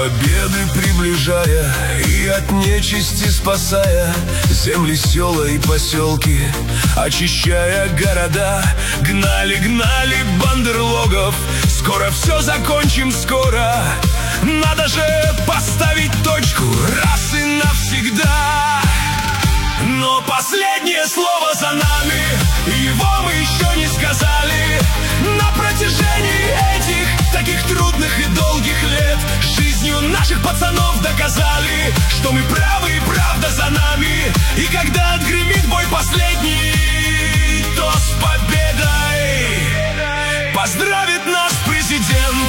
победы приближая и от нечисти спасая земли, села и поселки, очищая города, гнали бандерлогов. Скоро все закончим, скоро. Надо же поставить точку раз и навсегда. Но последнее слово за нами, его мы еще не сказали. На протяжении этих таких трудных и долгих лет жизнью наших пацанов доказали, что мы правы и правда за нами. И когда отгремит бой последний, то с победой поздравит нас президент.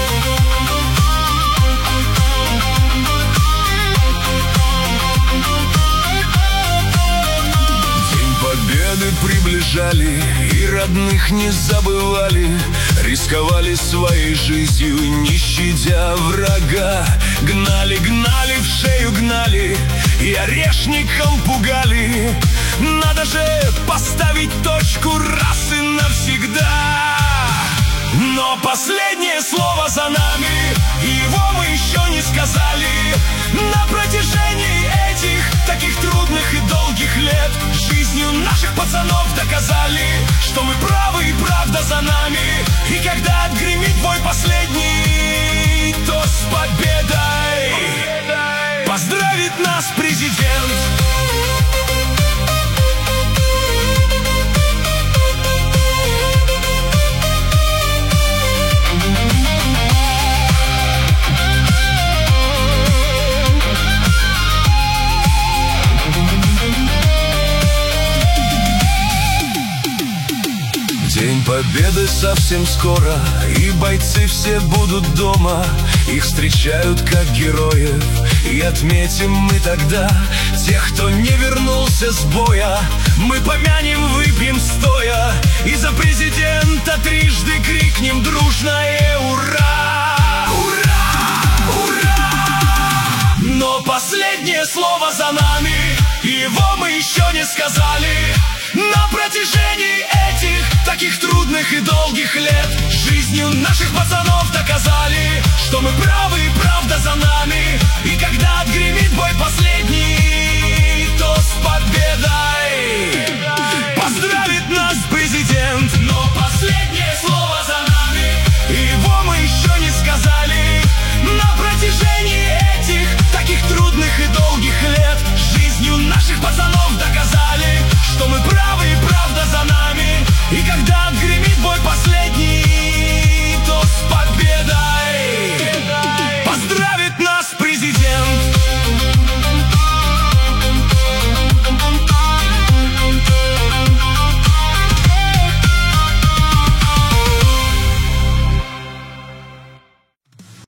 Победы приближали и родных не забывали, рисковали своей жизнью, не щадя врага. Гнали в шею гнали и орешником пугали. Надо же поставить точку раз и навсегда. Но последнее слово за нами, его мы еще не сказали. На протяжении этих таких трудных и долгих лет жизнью наших пацанов доказали, что мы правы и правда за нами. И когда отгремит бой последний, то с победой поздравит нас президент. День победы совсем скоро, и бойцы все будут дома. Их встречают как героев, и отметим мы тогда тех, кто не вернулся с боя. Мы помянем, выпьем стоя, и за президента трижды крикнем дружное ура! Ура! Ура! Но последнее слово за нами, его мы еще не сказали. На протяжении этих таких трудных и долгих лет жизнью наших пацанов доказали, что мы правы и правда за нами. И когда отгремит бой последний, то с победой